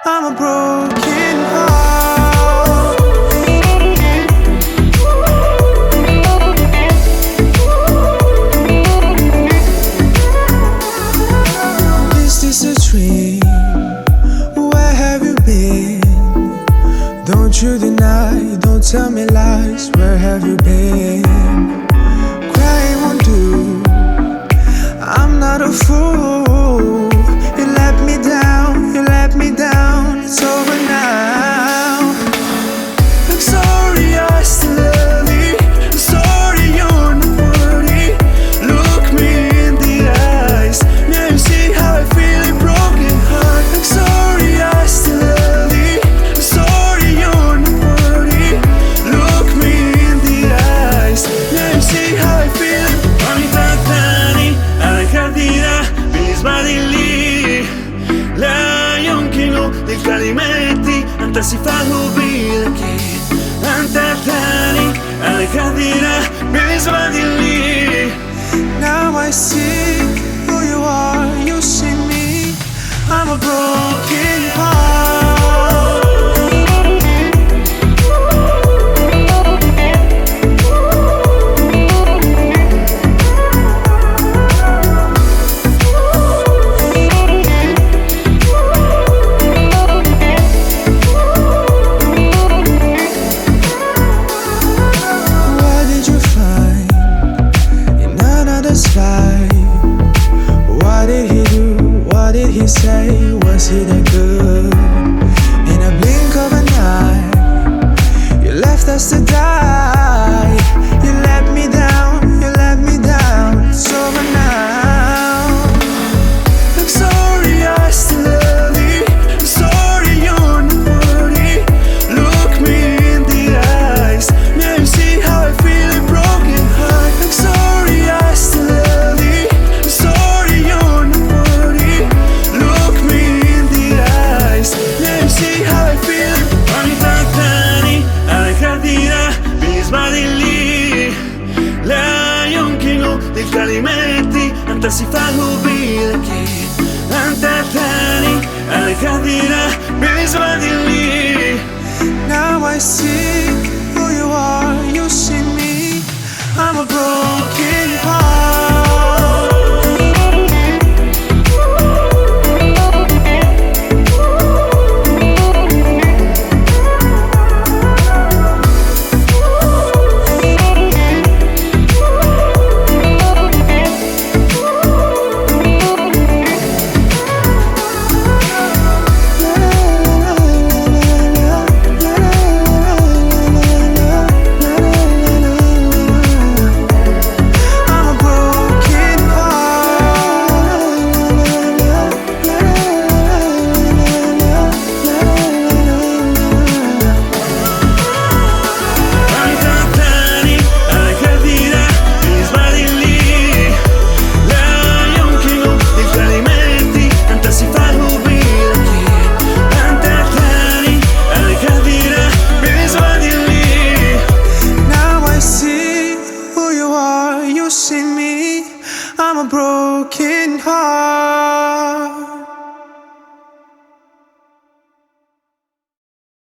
I'm a broken heart. Is this a dream? Where have you been? Don't you deny, don't tell me lies. Where have you been? Crying won't do. I'm not a fool. You let me down, you let me down. It's over now. I'm sorry, I still love you. I'm sorry, you're not worthy. Look me in the eyes. Now you see how I feel, a broken heart. I'm sorry, I still love you. I'm sorry, you're not worthy. Look me in the eyes. Now you see how I feel. Ogni tant'anni alla cardina mi sbagli. Lion King del Calimetti, anta si fa mobility. Tant'anni alla cardina mi sbagli. Now I see who you are, you see me. I'm a broken heart. What did you find in another's life? What did he do? What did he say? Was he that good? In a blink of an eye, you left us to die. You let me down, you let me down. It's over now. I'm sorry, I still love you. I'm sorry, you're not worthy. Look me in the eyes. Now you see how I feel, a broken heart. I'm sorry, I still love you. I'm sorry, you're not worthy. Look me in the eyes. Now you see how I feel. Ogni tant'anni alla cardina mi sbagli. Lion King del Calimetti, anta si fa mobility. Tant'anni alla cardina mi sbagli. Now I see who you are, you see me. I'm a broken heart.